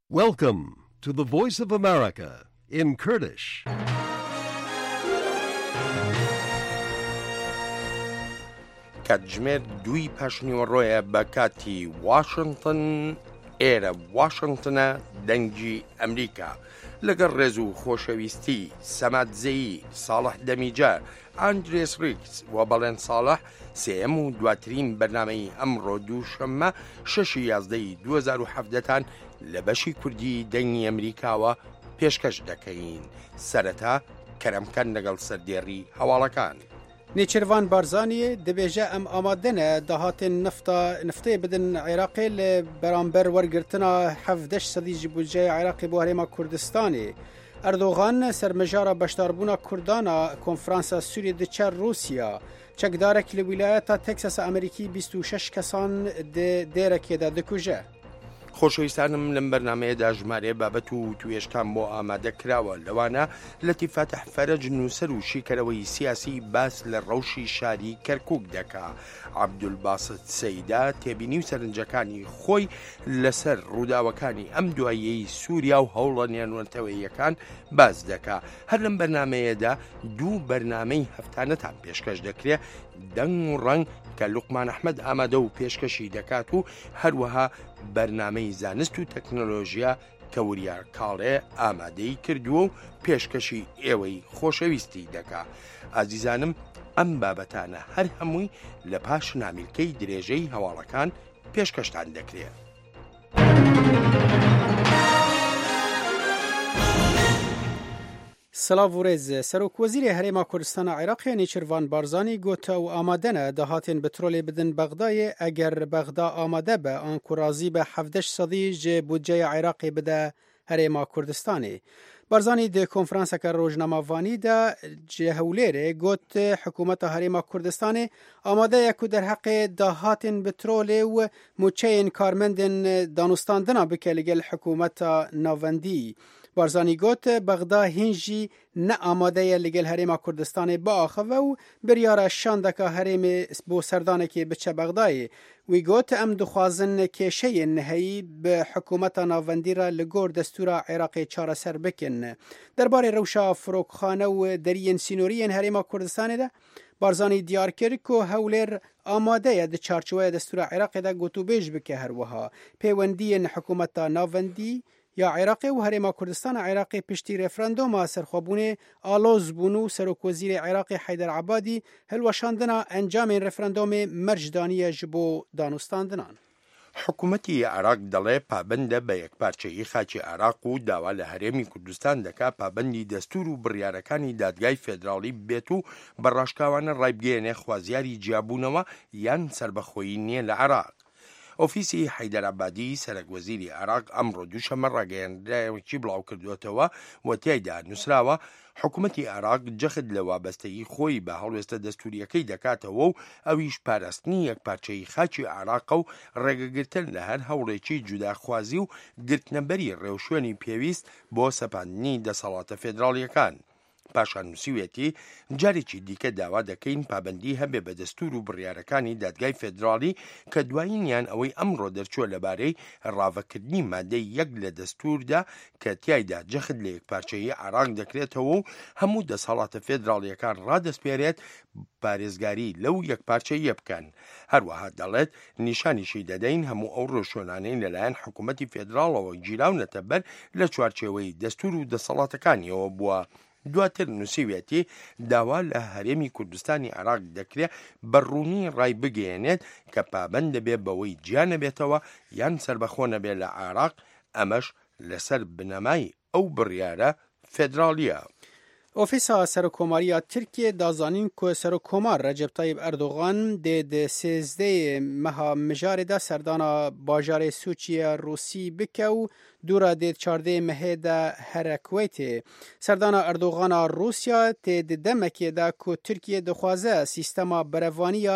Welcome to the Voice of America in Kurdish. کاتژمێر دوی پاشنیوەڕۆیە بە کاتی واشنگتن ئێرە واشنگتنە دەنگی ئەمریکا لەگەڵ ڕێز و خۆشەویستی سەماتزەیی ساڵح دەمیجار ئاندرێس ریکس و بەڵێن ساڵح سێەم و دواترین بەرنامەی ئەمڕۆ دووشەممە 6/11/2017 لە بەشی کوردی دەنگی ئەمریکاوە پێشکەش دەکەین. سەرەتا کەرەمکەن لەگەڵ سەردێڕی هەواڵەکان. نێچیروان بارزانیە دەبێژە ئەم ئامادەنە داهاتێن نفتەیە بدن عێراقی لە بەرامبەر وەرگرتنا 17 سەدی بودجەی عێراقی بۆ هەرێما کوردستانی. ئەردۆغان سەرمەژارە بەشداربوونا کوردانە کۆنفرانسە سووریە دچە رووسیا چەکدارێکی لە ویلایەتە تێکساس ئەمریکی 26 کەسان دێرەکێدا دەکوژە. خۆشەویستانم لەم بەرنمەیەدا ژمارە بابەت و توێشکان بۆ ئامادە کراوە لەوانە لەتیفاتح فەرەج نووسەر و شیکەرەوەی سیاسی باس لە ڕەوشی شاری کەرکووک دەکا. عەبدولباست سەیدا تێبینی و سەرنجەکانی خۆی لەسەر ڕووداوەکانی ئەم دواییەی سووریا و هەوڵە نێنوەتەوەییەکان باس دەکا. هەر لەم بەرنمەیەدا دوو بەرنامەی هەفتانەتان پێشکەش دەکرێت دەنگ و ڕەنگ کە لوقمان ئەحمەد ئامادە و پێشکەشی دەکات و هەروەها بەرنامەی زانست و تەکنۆلۆژیا کە وریار کاڵێ ئامادەی کردووە و پێشکەشی ئێوەی خۆشەویستی دەکا. ئازیزانم ئەم بابەتانە هەر هەمووی لە پاش نامیلکەی درێژەی هەواڵەکان پێشکەشتان دەکرێت. سلااو و ڕێز سەرۆکوەزیری هەرێما کوردستانە عێراقی نێچیروان بارزانی گوتە و ئامادەنە داهاتێن بترۆلێ بدن بەغدایە ئەگەر بەغدا ئامادە بە ئانکورازی بە 17 سەدی ji بودجەیە عێراقی بدە هەرێما کوردستانی. بارزانی د کۆنفرانسەکە ڕۆژنامەوانیدا جێ هەولێرێ گوت حکوومەتە هەرێما کوردستانی ئامادەیەک و دەرحەقێ داهاتێن بترۆلێ و موچەیەن کارمەندن دانوستاندنا بکە لەگەڵ حکوومەتە ناوەندی. بارزانی گوت بەغدا هینجی نە ئامادەیە لەگەڵ هەرێما کوردستانی بەئاخەوە و بریارە شاندەکە هەرێمێ بۆ سەردانێکی بچە بەغدایە. وی گوت ئەم دخوازن کێشەیە نهەیی بە حکوومەتە ناوەندیرە لە گۆر دەستورە عێراقی چارەسەر بکن. دەربارەی ڕەوشە فرۆکخانە و دەریەن سینۆریەن هەرێما کوردستانیدا بارزانی دیار کرد و هەولێر ئامادەیە د چارچوەیە دەستورە عێراقیدا گوتوبێژ بکە هەروەها پەیوەندیەن حکوومەتە ناوەندی یا عێراقی و هەرێما کوردستانە عێراقی پشتی ڕێفرەندۆمە سەرخۆبوونێ ئالۆز بوون و سەرۆکوەزیری عێراقی حەیدەر عەبادی هەلوەشاندنا ئەنجامێن ڕێفرەندۆمێ مەرجدانیە ji بۆ دانوستاندنان. حکوومەتی عێراق دەڵێ پابندە بە یەکپارچەیی خاکی عێراق و داوا لە هەرێمی کوردستان دەکا پابندی دەستور و بڕیارەکانی دادگای فێدراڵی بێت و بەڕاشکاوانە ڕایبگەێنێ خوازیاری جیابوونەوە یان سربەخۆیی نییە لە عێراق. ئۆفیسی حەیدەر عەبادی سەرۆکوەزیری عێراق ئەمڕۆ دووشەممە ڕاگەیەندراوێکی بڵاو کردوێتەوە و تیایدا نووسراوە حکوومەتی عێراق جەخت لە وابەستەیی خۆی بە هەڵوێستە دەستوریەکەی دەکاتەوە و ئەویش پاراستنی یەکپارچەیی خاکی عێراق و ڕێگەگرتن لە هەر هەوڵێکی جوداخوازی و گرتنەبەری ڕێوشوێنی پێویست بۆ سەپاندنی دەسەڵاتە فێدراڵیەکان. پاشان نووسیوێتی جارێکی دیکە داوا دەکەین پابندی هەبێ بە دەستور و بڕیارەکانی دادگای فێدراڵی کە دوایینیان ئەوەی ئەمڕۆ دەرچووە لەبارەی ڕاوەکردنی مادەی یەک لە دەستوردا کە تیایدا جەخت لە یەکپارچەیی عێراق دەکرێتەوە و هەموو دەسەڵاتە فێدراڵیەکان ڕادەسپێرێت پارێزگاری لەو یەکپارچەیە بکەن. هەروەها دەڵێت نیشانیشی دەدەین هەموو ئەو ڕۆژوێنانەی لەلایەن حکوومەتی فێدراڵەوە گیراونەتە بەر لە چوارچێوەی دەستور و دەسەڵاتەکانیەوە بووە. دواتر نووسیوێتی داوا لە هەرێمی کوردستانی عێراق دەکرێت بەڕوونی ڕای بگەێنێت کە پابند دەبێت بەوەی گیان نەبێتەوە یان سربەخۆ نەبێت لە عێراق ئەمەش لەسەر بنەمای ئەو بڕیارە فێدراڵیە. ئۆفیسا سەرۆکۆماریە تورکیە دازانین کو سەرۆکۆمار ڕەجەب تایب ئەردۆغان دێ 13 مەها مژارێدا سەردانا باژارێ سوچیە رووسی بکە و دوورە دێ 14 مەهێدا هەرەکوێتێ. سەردانا ئەردۆغانە رووسیا تێ دەمەکێدا کو تورکیە دەخوازە سیستەما بەرەڤانیە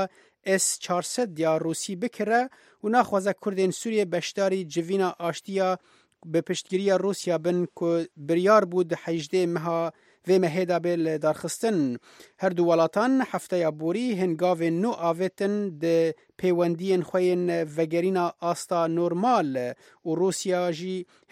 S-400 یا رووسی بکرە و ناخوازە کوردێن سووریە بەشداری جڤینە ئاشتیە بە پشتگیریە رووسیا بن کو بریار بوو دە 18 مەها vê mehêda bê li darxistin. Her du welatan hefteya borî hingavên nû avêtin di pêwendiyên xwe yên vegerîna asta normal û Rûsya jî